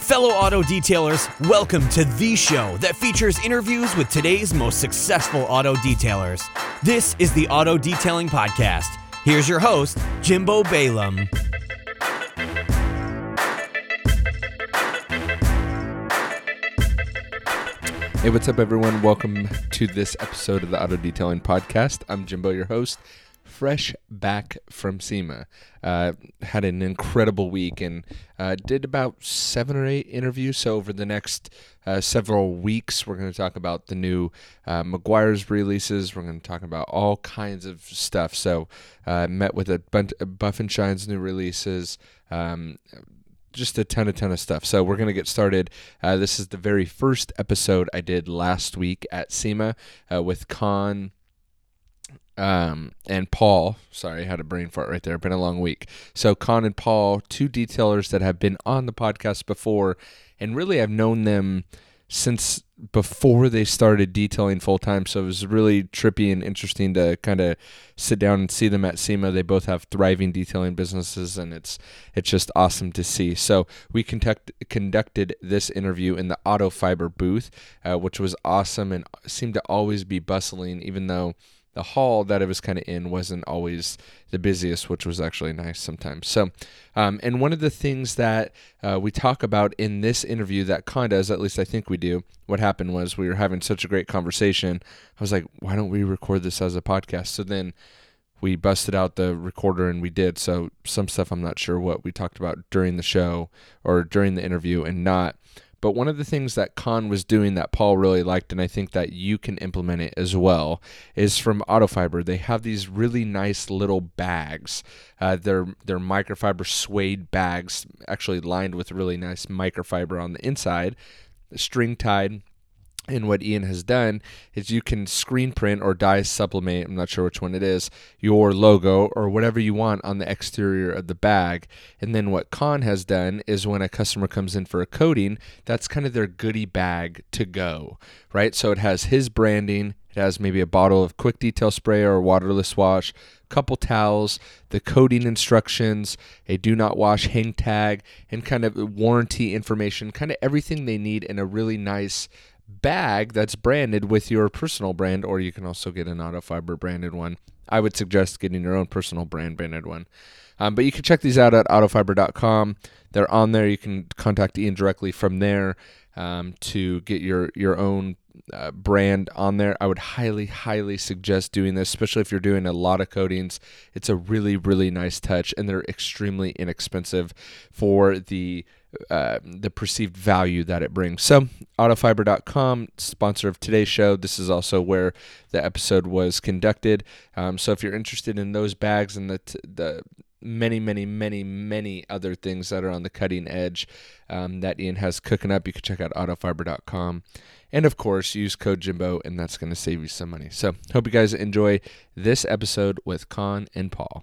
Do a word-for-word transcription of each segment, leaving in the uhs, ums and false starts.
Fellow auto detailers, welcome to the show that features interviews with today's most successful auto detailers. This is the Auto Detailing Podcast. Here's your host, Jimbo Balaam. Hey, what's up, everyone? Welcome to this episode of the Auto Detailing Podcast. I'm Jimbo, your host, fresh back from SEMA. Uh, had an incredible week and uh, did about seven or eight interviews. So over the next uh, several weeks, we're going to talk about the new uh, Meguiar's releases. We're going to talk about all kinds of stuff. So uh, met with a bunch of Buff and Shine's new releases. Um, Just a ton, a ton of stuff. So we're going to get started. Uh, this is the very first episode I did last week at SEMA uh, with Con um, and Paul. Sorry, I had a brain fart right there. Been a long week. So Con and Paul, two detailers that have been on the podcast before, and really I've known them since before they started detailing full-time, so it was really trippy and interesting to kind of sit down and see them at SEMA. They both have thriving detailing businesses, and it's it's just awesome to see. So we conduct, conducted this interview in the Auto Fiber booth, uh, which was awesome and seemed to always be bustling, even though the hall that it was kind of in wasn't always the busiest, which was actually nice sometimes. So, um, and one of the things that uh, we talk about in this interview that Con does, at least I think we do, what happened was we were having such a great conversation. I was like, why don't we record this as a podcast? So then we busted out the recorder and we did. So some stuff I'm not sure what we talked about during the show or during the interview and not. But one of the things that Con was doing that Paul really liked, and I think that you can implement it as well, is from Auto Fiber. They have these really nice little bags. Uh, they're, they're microfiber suede bags, actually lined with really nice microfiber on the inside, string tied. And what Ian has done is you can screen print or dye sublimate, I'm not sure which one it is, your logo or whatever you want on the exterior of the bag. And then what Con has done is when a customer comes in for a coating, that's kind of their goodie bag to go, right? So it has his branding. It has maybe a bottle of quick detail spray or waterless wash, couple towels, the coating instructions, a do not wash hang tag, and kind of warranty information, kind of everything they need in a really nice bag that's branded with your personal brand, or you can also get an Auto Fiber branded one. I would suggest getting your own personal brand branded one. Um, but you can check these out at auto fiber dot com. They're on there. You can contact Ian directly from there um, to get your, your own uh, brand on there. I would highly, highly suggest doing this, especially if you're doing a lot of coatings. It's a really, really nice touch, and they're extremely inexpensive for the Uh, the perceived value that it brings. So auto fiber dot com, sponsor of today's show. This is also where the episode was conducted. Um, so if you're interested in those bags and the t- the many, many, many, many other things that are on the cutting edge um, that Ian has cooking up, you can check out auto fiber dot com. And of course, use code Jimbo, and that's going to save you some money. So hope you guys enjoy this episode with Con and Paul.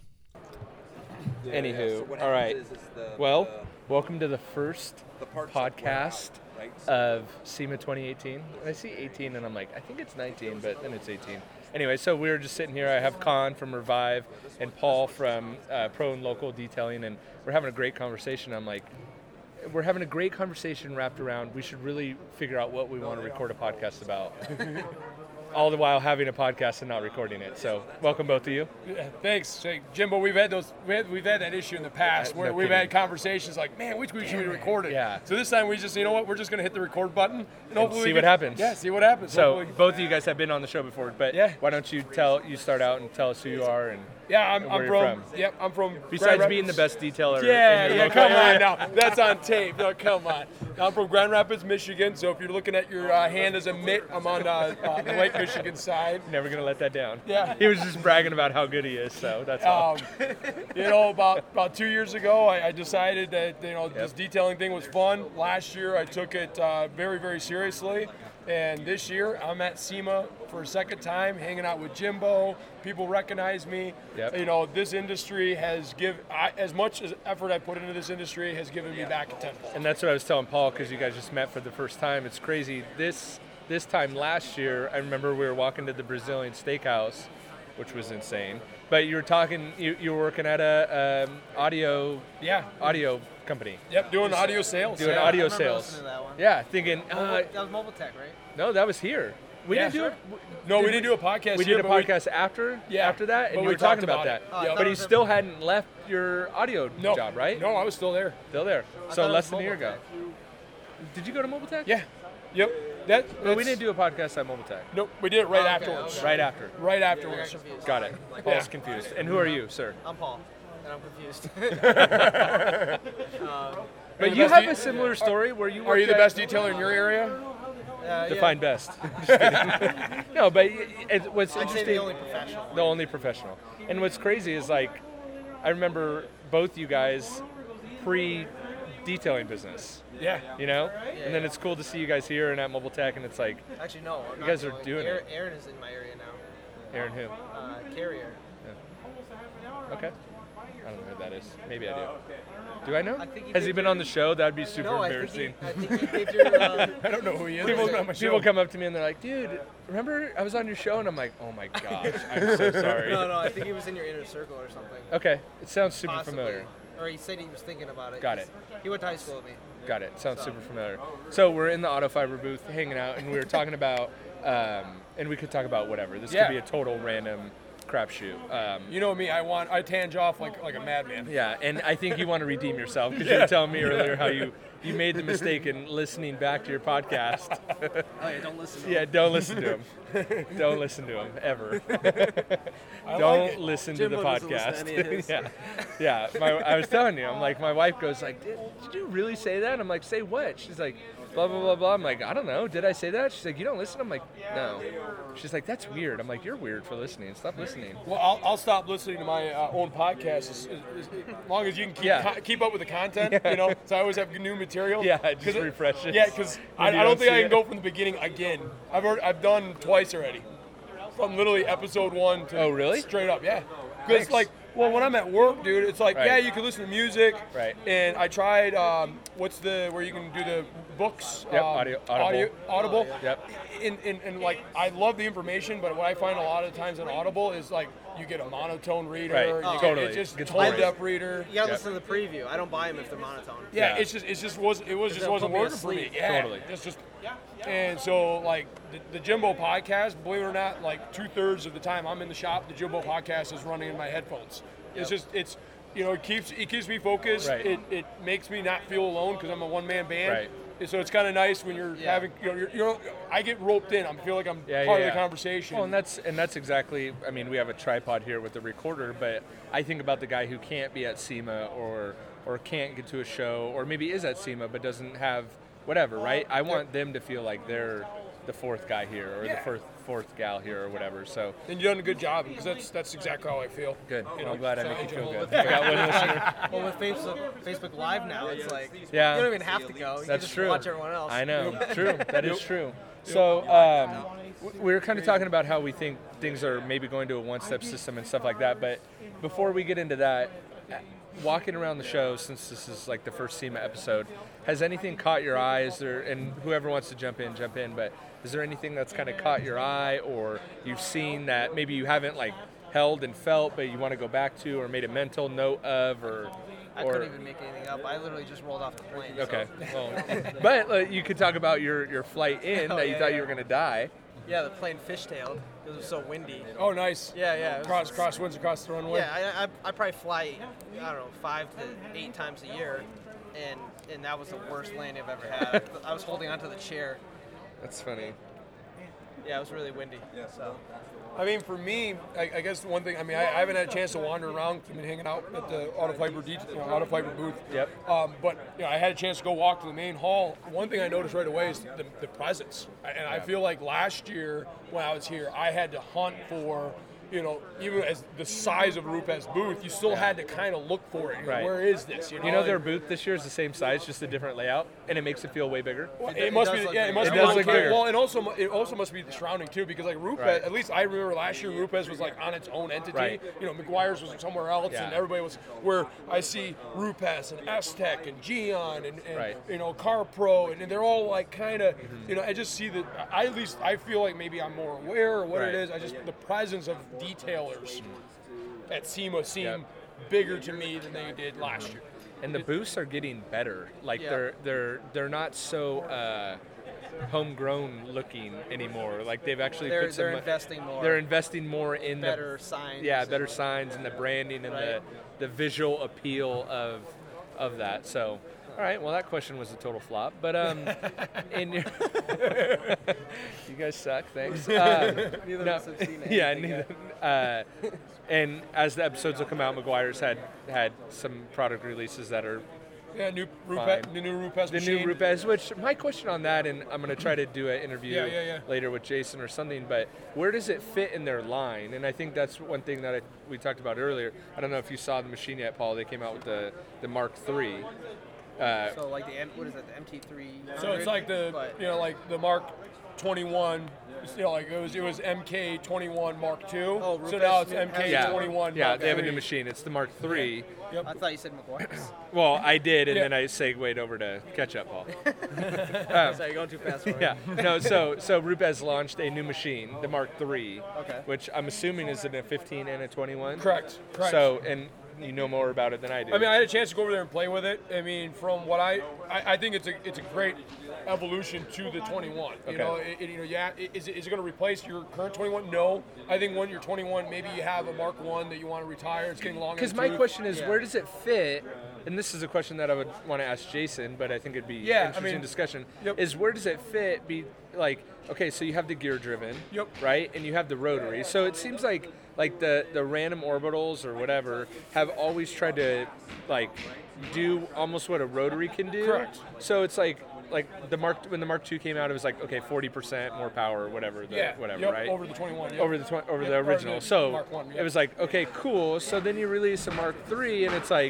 Anywho, so all right. Is, is the, well, the, welcome to the first the podcast right? so of SEMA twenty eighteen. I see eighteen, and I'm like, I think it's nineteen, but then it's eighteen. Anyway, so we were just sitting here. I have Con from Revive and Paul from uh, Pro and Local Detailing, and we're having a great conversation. I'm like, we're having a great conversation wrapped around, we should really figure out what we want to record a podcast about. All the while having a podcast and not recording it. So, welcome both of you. Yeah, thanks, hey, Jimbo. We've had those. We had, we've had that issue in the past uh, where no we've kidding. had conversations like, "Man, which we should we record it?" Yeah. So this time we just, you know what, we're just going to hit the record button and, and hopefully see we what can, happens. Yeah, see what happens. So hopefully. both of you guys have been on the show before, but yeah. why don't you tell you start out and tell us who you are and yeah, I'm, and I'm where from, you're from. Yep, I'm from. Besides Grand being Rapids. the best detailer. Yeah, in your yeah, local come area. on now. That's on tape. No, come on. I'm from Grand Rapids, Michigan. So if you're looking at your uh, hand as a mitt, I'm on uh, uh, the Lake Michigan side. Never gonna let that down. Yeah. He was just bragging about how good he is, so that's all. Um, you know, about about two years ago, I, I decided that you know yep. this detailing thing was fun. Last year, I took it uh, very, very seriously, and this year, I'm at SEMA for a second time, hanging out with Jimbo. People recognize me. Yep. You know, this industry has give I, as much as effort I put into this industry has given me back a tenfold. And that's what I was telling Paul, because you guys just met for the first time. It's crazy. This this time last year, I remember we were walking to the Brazilian steakhouse, which was insane. But you were talking, you, you were working at a um, audio, Yeah. audio company. Yep, doing audio sales. Doing yeah. audio I remember sales. listening to that one. Yeah, thinking, uh, Mobile, that was Mobile Tech, right? no, that was here. We Yeah, didn't do sure. it. No, we Did didn't do a podcast We here, did a but we- podcast after, Yeah, after that, and but you we were talking talked about, about that. it. Oh, I Yeah. thought But it you was a- still hadn't left your audio No, job, right? No, I was still there. Still there. I So thought it less was than a year Mobile ago. Did you go to Mobile Tech? Yeah. Yep. That. Well, we that's- didn't do a podcast at Mobile Tech. Nope, we did it right Oh, okay, afterwards. okay. Right after. Right I got afterwards. confused. Got it. Like, Paul's Yeah. confused. And who are you, sir? I'm Paul, and I'm confused. But the you best have de- a similar story where you Are you the worked best at- detailer in your area? uh, Define best. Just kidding. No, but it, what's Yeah. I'd say interesting, the only professional. the only professional. And what's crazy is like, I remember both you guys pre-detailing business, Yeah. you know? Yeah, And then yeah. it's cool to see you guys here and at Mobile Tech, and it's like, Actually, no. I'm not guys are the only- doing Aaron, it. Aaron is in my area now. Aaron who? Uh, Carrier. Okay. I don't know who that is. Maybe I do. Do I know? I think he Has he did been your- on the show? That'd be super No, I think, embarrassing. he, I think he did your. Uh, I don't know who he is. People, He's not on my people show. come up to me and they're like, dude, remember I was on your show? And I'm like, oh my gosh, I'm so sorry. no, no. I think he was in your inner circle or something. Okay, it sounds super Possibly. familiar. Or he said he was thinking about it. Got it. He went to high school with me. Got it. Sounds super familiar. So we're in the auto fiber booth hanging out, and we were talking about, um, and we could talk about whatever. This Yeah. could be a total random crapshoot. Um, You know me. I want. I tange off like like a madman. yeah, and I think you want to redeem yourself because you were telling me earlier how you, you made the mistake in listening back to your podcast. Oh yeah, don't listen. To Yeah, don't listen to him. Don't listen to him ever. I Don't like it. listen Jimbo to the doesn't listen podcast. to any of his. yeah, yeah. My, I was telling you, I'm like, my wife goes like, did, did you really say that? I'm like, say what? She's like, blah blah blah blah. I'm like, I don't know. Did I say that? She's like, you don't listen. I'm like, no. She's like, that's weird. I'm like, you're weird for listening. Stop listening. Well, I'll, I'll stop listening to my uh, own podcast as, as, as long as you can keep Yeah. co- keep up with the content. You know, so I always have new material. Yeah, just 'Cause it- refresh it Yeah, because I, I when you don't don't think I see can it. go from the beginning again. I've already, I've done twice already, from literally episode one to Oh, really? straight up. Yeah, because Thanks. like, well, when I'm at work, dude, it's like, Right. yeah, you can listen to music. Right. And I tried, um, what's the where you can do the books? Yep, um, audio- Audible. audio, Audible. Yep. And, and, and like, I love the information, but what I find a lot of times on Audible is like, you get a monotone reader. Right. You Oh. get, Totally. It's just Gets toned boring. up reader. You gotta Yep. listen to the preview. I don't buy them if they're monotone. Yeah, Yeah. it's just it's just was it was just They'll wasn't put me working for me. asleep. Yeah, Totally. It's just and so like the, the Jimbo podcast, believe it or not, like two thirds of the time I'm in the shop, the Jimbo podcast is running in my headphones. It's Yep. just it's you know it keeps it keeps me focused. Right. It, it makes me not feel alone because I'm a one man band. Right. And so it's kind of nice when you're Yeah. having you know you're, you're I get roped in. I feel like I'm Yeah, part yeah, of the yeah. conversation. Well, and that's and that's exactly. I mean, we have a tripod here with the recorder, but I think about the guy who can't be at SEMA or or can't get to a show, or maybe is at SEMA but doesn't have whatever. Right? I want them to feel like they're the fourth guy here or the Yeah. fourth fourth gal here or whatever. So and you've done a good job because that's that's exactly how I feel. good. You know, I'm glad I so make you I feel enjoy good. I got one listener. Well, with Facebook, Facebook Live now, it's like Yeah. you don't even have to go. You can That's just true. watch everyone else. I know. True. That is true. So um, w- we were kind of talking about how we think things are maybe going to a one-step system and stuff like that. But before we get into that, uh, walking around the show, since this is like the first SEMA episode, has anything caught your eye? Is there, and whoever wants to jump in, jump in. But is there anything that's kind of caught your eye, or you've seen that maybe you haven't like held and felt, but you want to go back to, or made a mental note of, or I or couldn't even make anything up. I literally just rolled off the plane. so- okay. Well, but uh, you could talk about your, your flight in Oh, that you yeah, thought yeah. you were going to die. Yeah, the plane fishtailed because it was so windy. Oh, nice. Yeah, yeah. it was- Cross cross winds across the runway. Yeah, I, I, I probably fly, I don't know, five to eight times a year, and and that was the worst landing I've ever had. I was holding onto the chair. That's funny. Yeah, it was really windy. So I mean, for me, I, I guess one thing. I mean, I, I haven't had a chance to wander around. I've been hanging out at the auto fiber, det- you know, auto fiber booth. Yep. Um, but you know, I had a chance to go walk to the main hall. One thing I noticed right away is the, the presence, and I feel like last year when I was here, I had to hunt for. You know, even as the size of Rupe's booth, you still had to kind of look for it. You know, Right. Where is this? You know, You know, their And- booth this year is the same size, just a different layout, and it makes it feel way bigger. Well, It- it, it must does be, look yeah, it bigger. must It be does located- look bigger. Well, and also, mu- it also must be the surrounding too, because like Rupes, Right. at least I remember last year Rupes was like on its own entity. Right. You know, McGuire's was somewhere else, Yeah. and everybody was where I see Rupes and S-Tech and Geon and, and Right. you know Car Pro, and, and they're all like kind of, you know, I just see that. I at least I feel like maybe I'm more aware of what Right. it is. I just the presence of detailers at SEMA seem Yep. bigger to me than they did last year. And the booths are getting better. Like Yeah. they're they're they're not so uh, homegrown looking anymore. Like they've actually They're, put some. they're investing more. They're investing more in better the signs. yeah and- better signs and the branding and Right. the the visual appeal of of that. So. All right. Well, that question was a total flop. But um, in your you guys suck. Thanks. Uh, Neither no, of us have seen it. yeah. Neither, uh, and as the episodes will come out, McGuire's had had some product releases that are Yeah, new Fine. Rupes, the new Rupes the machine. new Rupes. Which my question on that, and I'm going to try to do an interview Yeah, yeah, yeah. later with Jason or something. But where does it fit in their line? And I think that's one thing that I, we talked about earlier. I don't know if you saw the machine yet, Paul. They came out with the the Mark three. Uh, So like the M, what is that? The M T three. So it's like the But, you know like the Mark twenty-one. You know, like it was it was M K twenty-one Mark two. Oh, so Rupes now it's has M K yeah, twenty-one. yeah, Mark they have a three. new machine. It's the Mark three. Yep. I thought you said McGuire's. Well, I did, and Yeah. then I segued over to catch up, Paul. Sorry, you're going too fast for me. Yeah, no. So, so Rupes launched a new machine, the Mark three, Okay. which I'm assuming is in a fifteen and a twenty-one. Correct. Correct. So, and you know more about it than I do. I mean, I had a chance to go over there and play with it. I mean, from what I, I, I think it's a it's a great evolution to the twenty-one. You Okay. know, it, it- you know, yeah, i- is it, is it going to replace your current twenty-one? No. I think when you're twenty-one, maybe you have a Mark one that you want to retire. It's getting longer. Because in my tooth. question is, Yeah. where does it fit? And this is a question that I would want to ask Jason, but I think it'd be Yeah, I interesting mean, discussion. yep. Is where does it fit? Be like, okay, so you have the gear driven, Yep. right, and you have the rotary. So it seems like like the the random orbitals or whatever have always tried to like do almost what a rotary can do. Correct. So it's like like the Mark when the Mark two came out, it was like okay, forty percent more power, or whatever, the, Yeah. whatever, yep, right? Over the twenty-one. Yep. over the tw- over Yep, the or original. the so Mark one, yep. it was like, okay, cool. So then you release a Mark three, and it's like,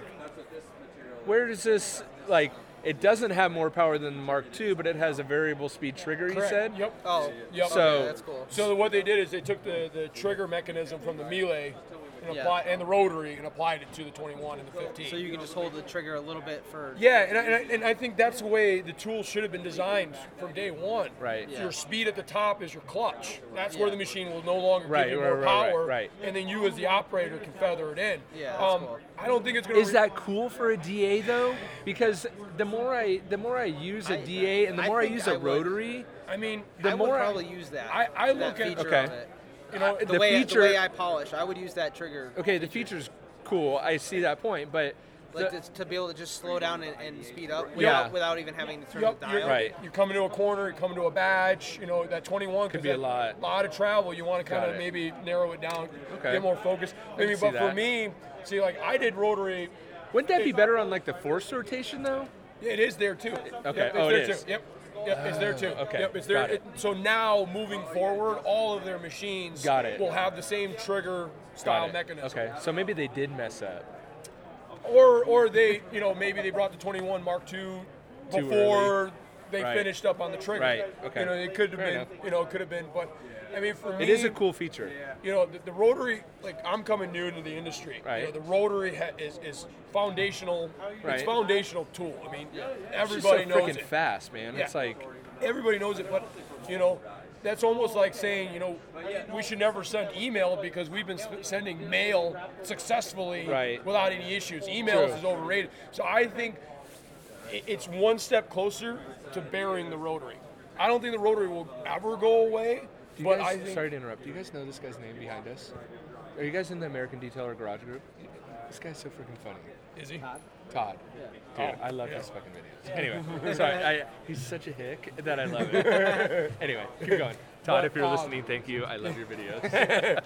where does this like? It doesn't have more power than the Mark two, but it has a variable speed trigger. You Correct. said. Yep. Oh, Yep. So- okay, that's cool. So what they did is they took the, the trigger mechanism from the Melee and, Yeah. apply, and the rotary and applied it to the twenty-one and the fifteen. So you can just hold the trigger a little bit for. Yeah, and I, and, I, and I think that's the way the tool should have been designed from day one. Right. Yeah. Your speed at the top is your clutch. That's Yeah. where the machine will no longer Right, give you right, more right, right, power, right. and then you as the operator can feather it in. Yeah, that's um, cool. I don't think it's going to. Is that cool for a D A though? Because the more I the more I use a I- D A and the I more I, think use I a would. rotary, I mean, the I more would I- probably use that. I- I that look at- feature Okay. of it. you know, The, the way feature- the way I polish, I would use that trigger. okay, the feature's cool. I see that point, but Like the- to, to be able to just slow down and, and speed up Yeah. without, without even having to turn Yep, the you're, dial. Right. You're coming to a corner, you're coming to a badge, you know, that twenty-one Could could be a lot. lot of travel. You want to kind Got of it. maybe narrow it down, Okay. get more focus. can Maybe, see but for that. me, see, like I did rotary. wouldn't that be better on like the force rotation though? Yeah, it is there too. Okay. Yep, it's Oh, it there is. Too. Yep. Yep, it's there too. okay. Yep, it's there. Got it. so now, moving forward, all of their machines Got it. will have the same trigger Got style it. mechanism. Okay, so maybe they did mess up. Or, or they, you know, maybe they brought the twenty-one Mark two Too before early. they Right. finished up on the trigger. Right, okay. You know, it could have Fair been. enough. You know, it could have been. But I mean, for me, It is a cool feature. You know, the, the rotary. Like I'm coming new into the industry. Right. You know, the rotary ha- is is foundational. Right. It's foundational tool. I mean, It's everybody just so knows freaking it. fast, man. Yeah. It's like Everybody knows it, but you know, that's almost like saying, you know, we should never send email because we've been sp- sending mail successfully Right. without any issues. Emails True. is overrated. So I think i- it's one step closer to burying the rotary. I don't think the rotary will ever go away, Do you but guys, I think sorry to interrupt. Do you guys know this guy's name behind us? Are you guys in the American Detailer Garage group? This guy's so freaking funny. is he? Todd. Dude, Oh, I love yeah. his fucking videos. Anyway, sorry. I, he's such a hick that I love it. Anyway, keep going. Todd, if you're um, listening, thank you. I love your videos.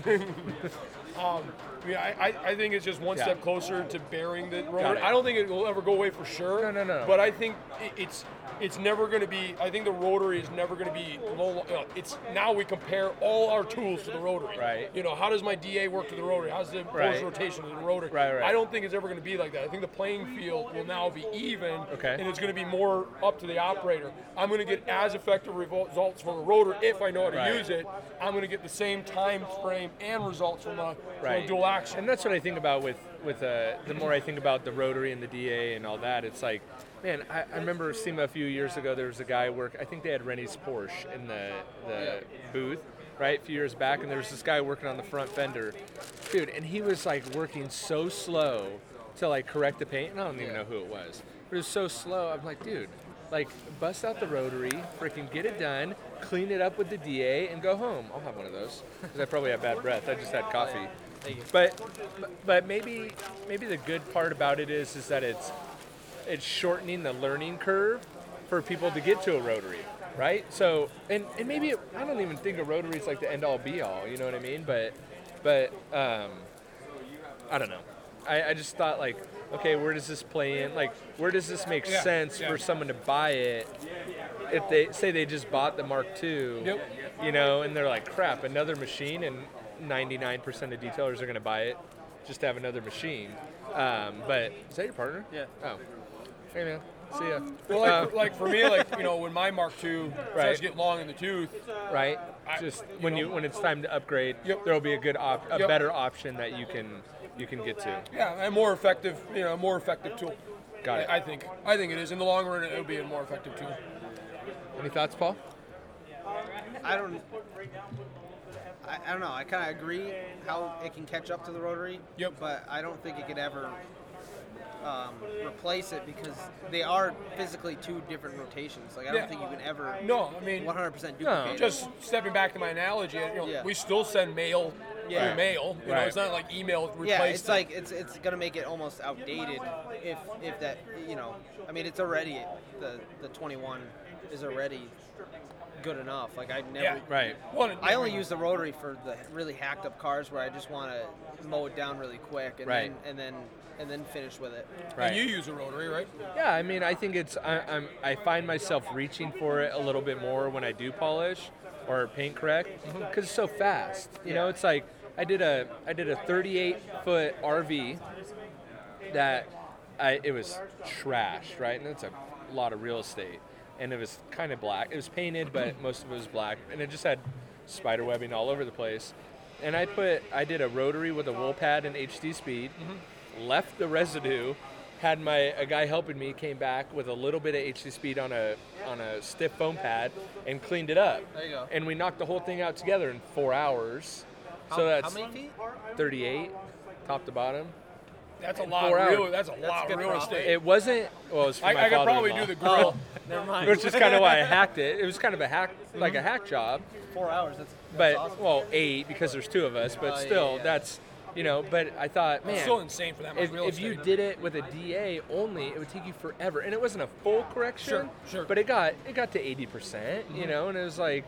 Um, yeah, I, I- I think it's just one Yeah. step closer to burying the rotary. it. I don't think it will ever go away for sure. No, no, no. But I think it, it's it's never going to be. I think the rotary is never going to be. Low, you know, it's now we compare all our tools to the rotary. Right. You know, how does my D A work to the rotary? How's the Right. force rotation to the rotary? Right, right. I don't think it's ever going to be like that. I think the playing field will now be even. Okay. And it's going to be more up to the operator. I'm going to get as effective revol- results from a rotor if I know how to Right. use it. I'm going to get the same time frame and results from a, from Right. a dual action. And that's what I think about with with uh, the more I think about the rotary and the D A and all that. It's like, man, I, I remember SEMA a few years ago. There was a guy work. I think they had Rennie's Porsche in the the booth, right, a few years back, and there was this guy working on the front fender, dude, and he was like working so slow to like correct the paint, and I don't even Yeah. know who it was, but it was so slow. I'm like, dude, like bust out the rotary, freaking get it done, clean it up with the D A, and go home. I'll have one of those because I probably have bad breath. I just had coffee. Thank you. But but maybe maybe the good part about it is is that it's it's shortening the learning curve for people to get to a rotary, right? So and, and maybe it, I don't even think a rotary is like the end all be all, you know what I mean? But but um, I don't know. I, I just thought like, okay, where does this play in? Like, where does this make Yeah, sense yeah. for someone to buy it? If they say they just bought the Mark two, Yep. you know, and they're like, crap, another machine, and ninety-nine percent of detailers are going to buy it just to have another machine. Um, but is that your partner? Yeah. Oh, hey man, see ya. Well, like, Uh, for, like for me, like you know, when my Mark two Right. starts to get long in the tooth, right? I- Just you when know- you when it's time to upgrade, Yep. there will be a good op- a Yep. better option that you can you can get to. yeah, a more effective, you know, a more effective tool. Got it. I, I think. I think it is. In the long run, it'll be a more effective tool. Any thoughts, Paul? I don't. I, I don't know. I kind of agree how it can catch up to the rotary. Yep. But I don't think it could ever um, replace it because they are physically two different rotations. Like I don't Yeah. think you can ever No, I mean, one hundred percent No. duplicate. it. just stepping back to my analogy, you know, Yeah. we still send mail Yeah. through mail. You know, Right. it's not like email replaced. Yeah, it's it. like it's it's gonna make it almost outdated if if that you know. I mean, it's already the the twenty-one is already good enough. Like I never. Yeah. Right. One, I only use the rotary for the really hacked up cars where I just want to mow it down really quick and Right. then and then and then finish with it. Right. And you use a rotary, right? Yeah, I mean, I think it's I, I'm I find myself reaching for it a little bit more when I do polish or paint correct because it's so fast. You know, Yeah. it's like I did a I did a thirty-eight foot R V that I it was trashed, right, and it's a lot of real estate, and it was kind of black. It was painted, but most of it was black, and it just had spider webbing all over the place. And I put I did a rotary with a wool pad and H D speed. Left the residue, had my a guy helping me came back with a little bit of H D speed on a on a stiff foam pad and cleaned it up. There you go. And we knocked the whole thing out together in four hours. How, so that's how many feet? thirty-eight, top to bottom. That's a In lot. four Of real, hours. that's a That's lot good of real profit. estate. It wasn't. Well, it was for I, my I could probably father-in-law. do the grill. Never mind. Which is kind of why I hacked it. It was kind of a hack, like a hack job. Four hours. That's, that's But awesome. well, eight because there's two of us. But Oh, yeah, still, yeah. that's you know. But I thought, man, It's still insane for that much if, real if estate. you did it with a D A only, it would take you forever, and it wasn't a full correction. Sure, sure. But it got it got to eighty percent, you know, and it was like,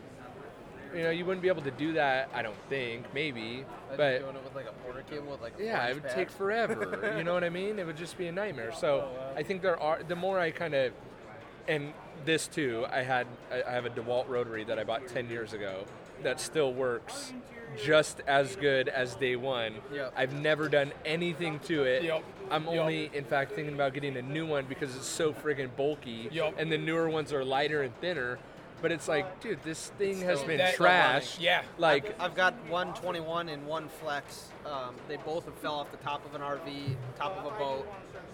you know, you wouldn't be able to do that. I don't think, maybe, I'd be but doing it with like a porter cable with like a yeah, it forge would pad. take forever. You know what I mean? It would just be a nightmare. So I think there are. The more I kind of, and this too, I had I I have a DeWalt rotary that I bought ten years ago that still works just as good as day one. Yep. I've never done anything to it. Yep. I'm Yep. only, in fact, thinking about getting a new one because it's so friggin' bulky. Yep. And the newer ones are lighter and thinner. But it's like, dude, this thing has Still- been That- trashed. Yeah. Like, I've got one twenty-one and one flex. Um, they both have fell off the top of an R V, top of a boat.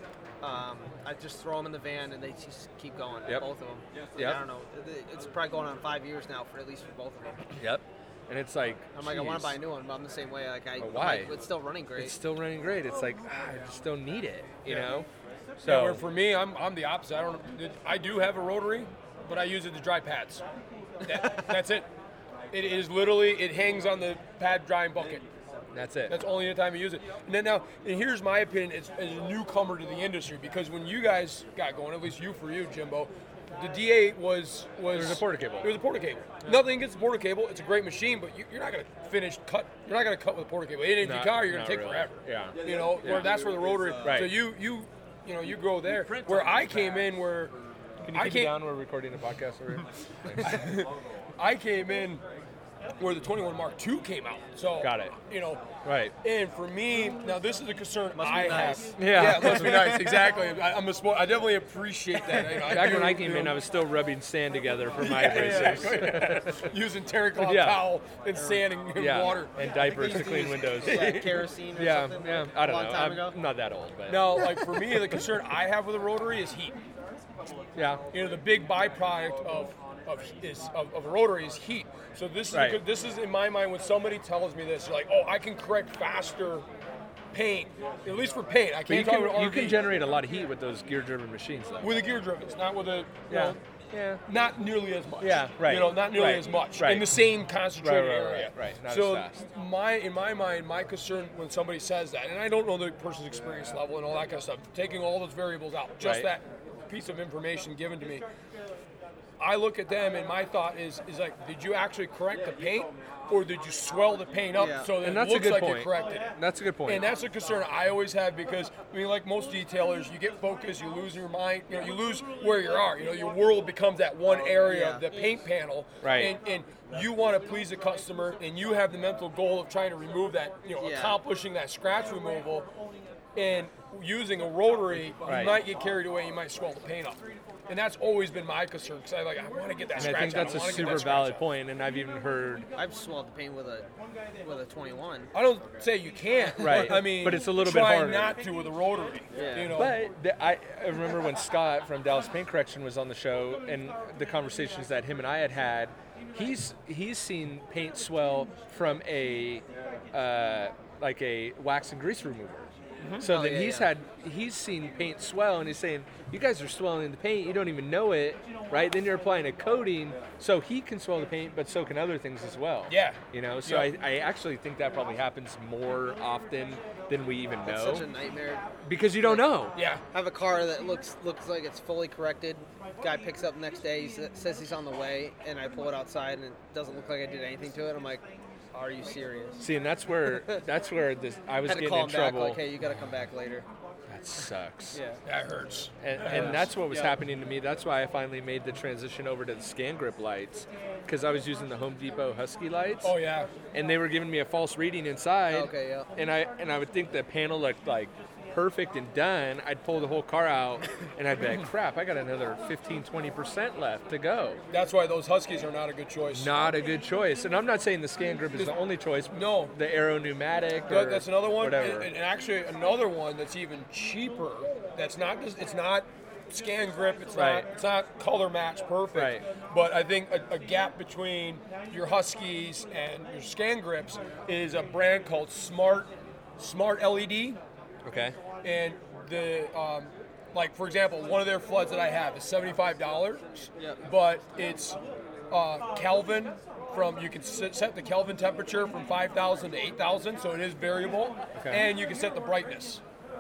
Um, I just throw them in the van and they just keep going. Yep. Both of them. Yep. I don't know. It- It's probably going on five years now for at least for both of them. yep. And it's like, I'm like, I want geez. to buy a new one, but I'm the same way. Like I, But I'm why? like, it's still running great. It's still running great. It's like ah, I just don't need it, you Yeah. know. Yeah, So where for me, I'm, I'm the opposite. I don't. I do have a rotary, but I use it to dry pads. That, that's it. It is literally it hangs on the pad drying bucket. that's it. That's only the time you use it. And then now, and here's my opinion as, as a newcomer to the industry, because when you guys got going, at least you for you, Jimbo, the D A was was It was a porter cable. It was a porter cable. Nothing against the porter cable. It's a great machine, but you, you're not gonna finish cut. You're not gonna cut with a porter cable. It ain't your Not- car. You're gonna not take really. forever. Yeah. You know, Yeah. where that's where the rotary. Right. So you you you know you go there. Where I came in, where Can you I keep came it down? We're recording a podcast over here. I came in where the twenty-one Mark two came out. So Got it. You know. Right. And for me, now this is a concern Must be I nice. have. Yeah. it must be nice. Exactly. I, I'm a sport. I definitely appreciate that. You know, Back do, when I came you in, know, I was still rubbing sand together for my yeah, abrasives. yeah, using terracotta Yeah. towel and sand and, and Yeah, water. and diapers to Used clean use, windows. Yeah, kerosene or Yeah, something. yeah. like I don't a long know. time I'm ago. not that old, but Now, like for me, the concern I have with a rotary is heat. yeah. You know, the big byproduct of of is of, of a rotary is heat. So this is Right. a good, this is in my mind when somebody tells me this, you're like, oh, I can correct faster paint, at least for paint. I But can't you talk can, about you R V. can generate a lot of heat with those gear-driven machines, though. With the gear drivens, not with a you Yeah. know, Yeah. not nearly as much. Yeah, right, You know, not nearly right, as much right. in the same concentrated Right, right, right, area. right, not so as fast. my, in my mind, my concern when somebody says that, and I don't know the person's experience level and all that kind of stuff, taking all those variables out, just Right. that piece of information given to me. I look at them and my thought is, is like, did you actually correct the paint, or did you swell the paint up Yeah. so that And it that's a looks good like point. you corrected it? That's a good point. And that's a concern I always have because, I mean, like most detailers, you get focused, you lose your mind, you know, you lose where you are. You know, your world becomes that one area Yeah. of the paint panel. Right. And, and you want to please the customer, and you have the mental goal of trying to remove that, you know, Yeah. accomplishing that scratch removal. And using a rotary, Right. you might get carried away, you might swell the paint up. And that's always been my concern because I like I want to get that and scratch I think out. that's I a wanna get super that scratch valid out. point, and I've even heard I've swelled the paint with a with a twenty-one. I don't say you can't. Right. But, I mean, But it's a little bit try harder. not to with a rotary. Yeah. You know. But the, I, I remember when Scott from Dallas Paint Correction was on the show, and the conversations that him and I had had. He's he's seen paint swell from a uh, like a wax and grease remover. So Oh, then yeah, he's yeah. had he's seen paint swell, and he's saying, "You guys are swelling the paint. You don't even know it, right?" Then you're applying a coating, so he can swell the paint, but so can other things as well. Yeah. You know, so Yeah. I, I actually think that probably happens more often than we even It's know such a nightmare. because you don't know. Yeah. I have a car that looks looks like it's fully corrected. Guy picks up next day. He sa- says he's on the way, and I pull it outside, and it doesn't look like I did anything to it. I'm like, are you serious? See, and that's where that's where this I was Had to getting call in him back trouble. like, hey, you got to come back later. That sucks. Yeah. That hurts. And, That and hurts. that's what was Yeah. happening to me. That's why I finally made the transition over to the Scan Grip lights, because I was using the Home Depot Husky lights, Oh yeah. and they were giving me a false reading inside. Okay, yeah. And I and I would think the panel looked like perfect and done. I'd pull the whole car out, and I'd be like, "Crap, I got another fifteen, twenty percent left to go." That's why those Huskies are not a good choice. Not a good choice. And I'm not saying the Scan Grip is the only choice. No. The Aero Pneumatic. That- Or that's another one, Whatever. and, and actually another one that's even cheaper. That's not just it's not Scan Grip. It's Right. not it's not color match perfect. Right. But I think a, a gap between your Huskies and your Scan Grips is a brand called Smart Smart L E D, okay. and the um, like for example, one of their floods that I have is seventy-five dollars. Yep. But it's uh, Kelvin. From you can set set the Kelvin temperature from five thousand to eight thousand, so it is variable, Okay. and you can set the brightness.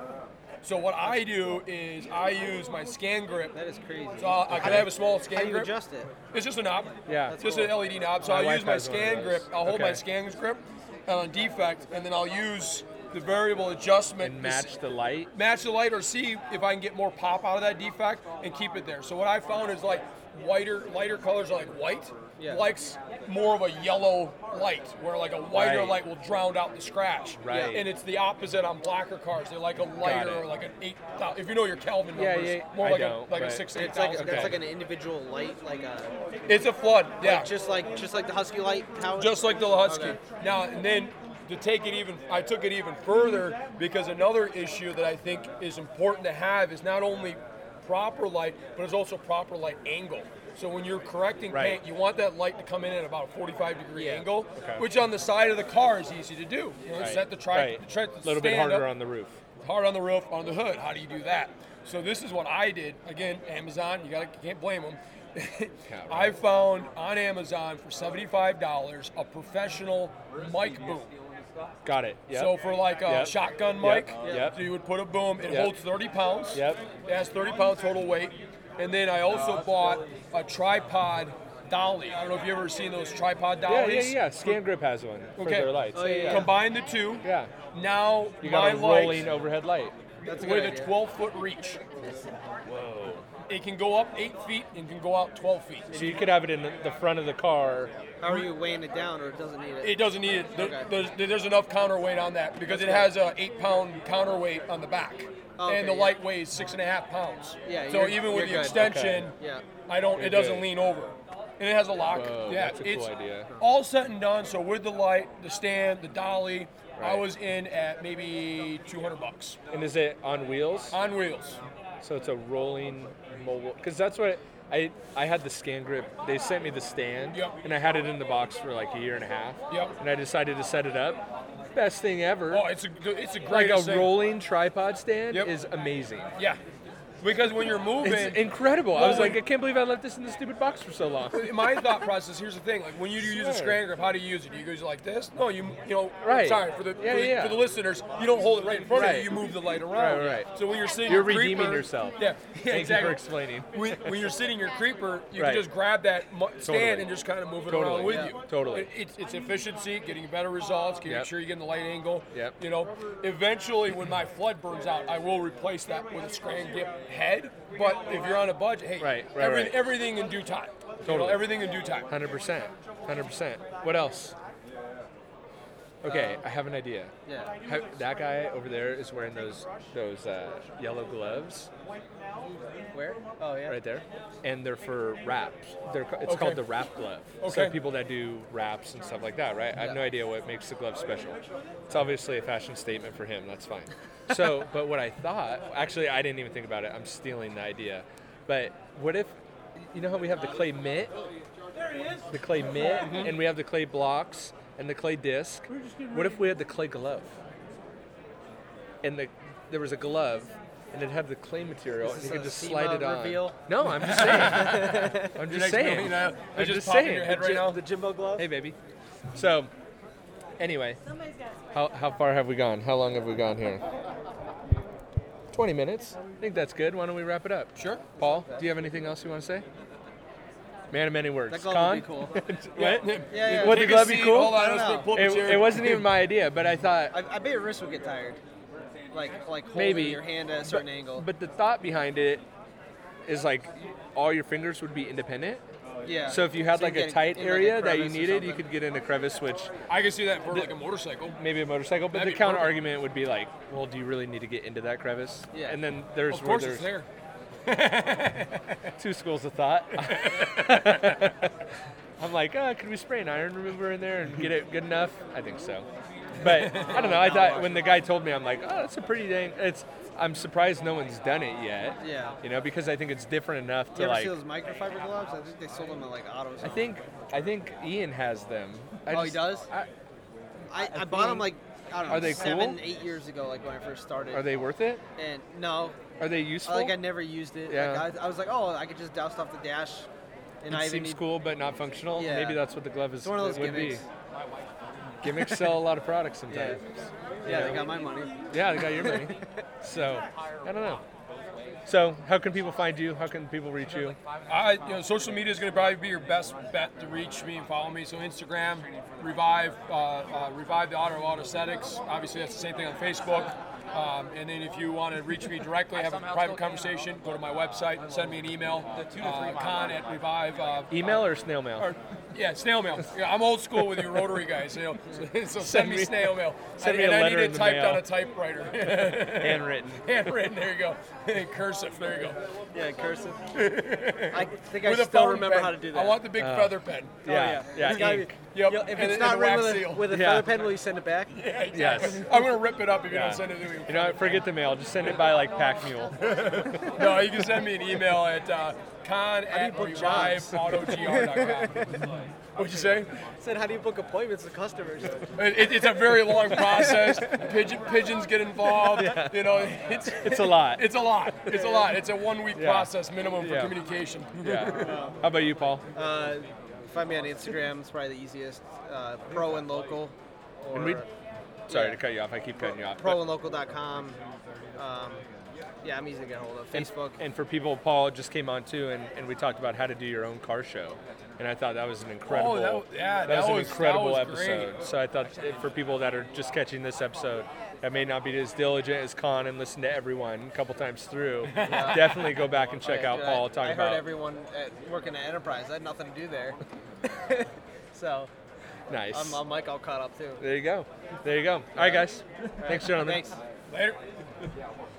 So what I do is I use my Scan Grip. That is crazy. So I'll, I can have a small Scan How do you grip. adjust it? It's just a knob. Yeah. It's just cool. an L E D knob. So My I'll wife use my has one of Scan those. grip. I'll hold my Okay. Scan grip on defect, and then I'll use the variable adjustment And to s- match the light. match the light or see if I can get more pop out of that defect and keep it there. So what I found is like whiter, lighter colors are like white Yeah. likes more of a yellow light, where like a whiter Right. light will drown out the scratch. Right. And it's the opposite on blacker cars. They like a lighter, it. or like an eight. If you know your Kelvin Yeah, numbers, yeah, more I like don't, a like a but- six to eight It's like thousand. that's Okay. like an individual light, like a It's a flood. Yeah. like just like just like the Husky light. How Just like the Husky. Okay. Now and then to take it even, I took it even further because another issue that I think is important to have is not only proper light, but it's also proper light angle. So when you're correcting Right. paint, you want that light to come in at about a forty-five degree Yeah. angle, Okay. which on the side of the car is easy to do. You know, Right. set the tri, Right. the tri- A little bit stand harder up, on the roof. hard on the roof, on the hood. How do you do that? So this is what I did. Again, Amazon, you gotta you can't blame them. I found on Amazon for seventy-five dollars a professional mic boom. Got it. Yep. So for like a Yep. shotgun Yep. mic, Yep. so you would put a boom. It Yep. holds thirty pounds. Yep. It has thirty pound total weight. And then I also bought a tripod dolly. I don't know if you've ever seen those tripod yeah, yeah, dollies. yeah. Scan Grip has one for Okay. their lights. Oh, yeah, yeah. Combine the two. Yeah. Now You my got a light rolling overhead light. That's a with good a idea. twelve foot reach. Whoa. It can go up eight feet and can go out twelve feet. So you could have it in the- the front of the car. How are you weighing it down, or it doesn't need it? It doesn't need it. There- Okay. There's, there's enough counterweight on that because it has a eight pound counterweight on the back, Okay, and the yeah. light weighs six and a half pounds. Yeah, So you're- even with the you're good. extension, Okay. Yeah. I don't. You're it doesn't good. lean over, and it has a lock. Whoa, yeah, that's a cool it's idea. all set and done. So with the light, the stand, the dolly, I Right. was in at maybe two hundred bucks And is it on wheels? on wheels. So it's a rolling mobile, because that's what I I had the Scan Grip. They sent me the stand, Yep. and I had it in the box for like a year and a half. Yep. And I decided to set it up. Best thing ever. Oh, it's a it's a like great a rolling tripod stand Yep. is amazing. Yeah, because when you're moving, It's incredible. I Well, was like, when- I can't believe I left this in the stupid box for so long. my thought process. Here's the thing: like when you do use a Sure. Scran Grip, how do you use it? Do you use it like this? No, you you know. Right. Sorry for the Yeah, for, the, yeah. for the listeners. You don't hold it right in front of Right. you. You move the light around. Right, right. So when you're sitting, You're your redeeming creeper, yourself. Yeah, yeah, Thank exactly. you for explaining. When, when you're sitting your creeper, you Right. can just grab that mu- stand Totally. and just kind of move it Totally. around with Yeah. you. Totally. It, it's, it's efficiency, getting better results, getting Yep. sure you're getting the light angle. Yep. You know, eventually when my flood burns out, I will replace that with a Scran Grip head. But if you're on a budget, hey, Right, right, every, right. everything in due time. You know, Totally. everything in due time. one hundred percent. one hundred percent. What else? Okay, I have an idea. Yeah. Ha- that guy over there is wearing those those uh, yellow gloves Where? Oh yeah. right there, and they're for wraps. They're ca- it's Okay. called the wrap glove. So Okay. people that do wraps and stuff like that, right? I have no idea what makes the glove special. It's obviously a fashion statement for him. That's fine. So, but what I thought, actually, I didn't even think about it. I'm stealing the idea. But what if, you know how we have the clay mitt, the clay mitt, and we have the clay blocks and the clay disc. What if we had the clay glove? And the there was a glove, and it'd have the clay material, and Is you this could a just SEMA slide it on. reveal? No, I'm just saying. I'm Your just next saying. million, uh, I'm it just just popped in saying. your head The right Jim- now? The Jimbo glove. Hey, baby. So, anyway, how how far have we gone? How long have we gone here? twenty minutes. I think that's good. Why don't we wrap it up? Sure. Paul, do you have anything else you want to say? Man of many words. That glove Con? would be cool. What? Yeah, yeah. Would the Take a glove be seat, cool? Hold on, I don't let's know. pull up a It, chair. it wasn't even my idea, but I thought I, I bet your wrist would get tired. Like like holding maybe your hand at a certain but, angle. But the thought behind it is like all your fingers would be independent. yeah. So if you had So like get a tight in, like, a area that you crevice or needed, you something. could get in a crevice, which I can see that for like a motorcycle. maybe a motorcycle. But That'd the be counter perfect. argument would be like, well, do you really need to get into that crevice? Yeah. And then there's Of where course, there's it's there. two schools of thought. I'm like, oh, could we spray an iron remover in there and get it good enough? I think so. But I don't know. I thought when the guy told me, I'm like, oh, that's a pretty dang. It's. I'm surprised no one's done it yet. Yeah. You know, because I think it's different enough to You ever like. see those microfiber gloves? I think they sold them at like AutoZone. I think I think Ian has them. I Oh, he just- does? I, I, I bought them think- like I don't know, Are they seven, cool? eight years ago, like when I first started. are they worth it? And no, Are they useful? like I never used it. Yeah. Like, I, I was like, oh, I could just douse off the dash, and I it even seems need. cool but not functional. Yeah. Maybe that's what the glove is. It's one of those would gimmicks. be. Gimmicks sell a lot of products Yeah. sometimes. Yeah, they got my money. Yeah, they got your money. So I don't know. So how can people find you? How can people reach you? I, you know, social media is going to probably be your best bet to reach me and follow me. So Instagram, Revive, uh, uh, Revive the Auto Auto Aesthetics. Obviously, that's the same thing on Facebook. Um, and then if you want to reach me directly, have a private conversation, go to my website, send me an email, uh, con at Revive. Uh, Email or snail mail? or, yeah, snail mail. Yeah, I'm old school with you Rotary guys. You know, so, so send, Send me me- snail mail. send me and a I letter need in it the typed mail. on a typewriter. Handwritten. Handwritten. There you go. Cursive. There you go. Yeah, cursive. I think I With a still fountain remember pen. how to do that. I want the big Oh. feather pen. Yeah, yeah. yeah. It's gotta be- ink. Yep. Yo, if and, it's and not a written wax with a, seal. with a Yeah. feather pen, will you send it back? Yeah, exactly. Yes. I'm gonna rip it up if you Yeah. don't send it to me. You know, forget the mail. Just send it by like pack mule. No, you can send me an email at uh, con do you at book revive jobs? auto g r dot com. What'd you say? Said, how do you book appointments with customers? It, it, it's a very long process. Pigeon, pigeons get involved. You know, it's It's a lot. it's a lot. It's a lot. It's a one week Yeah. process minimum for Yeah. communication. Yeah. How about you, Paul? Uh, find me on Instagram. It's probably the easiest. Uh, pro and local. Or And we- Sorry yeah. to cut you off. I keep cutting you off. pro and local dot com. Um, yeah, I'm easy to get hold of. And- Facebook. And for people, Paul just came on too, and, and we talked about how to do your own car show. And I thought that was an incredible, that w- yeah, that that was an was- that incredible was episode. great. So I thought if- for people that are just catching this episode, that may not be as diligent as Con and listen to everyone a couple times through, definitely go back and check Yeah, out dude, Paul I, talking I heard about. everyone at, working at Enterprise. I had nothing to do there. so Nice. I'm, I'm like all caught up too. There you go. There you go. All right, guys. Thanks, gentlemen. Thanks. Later.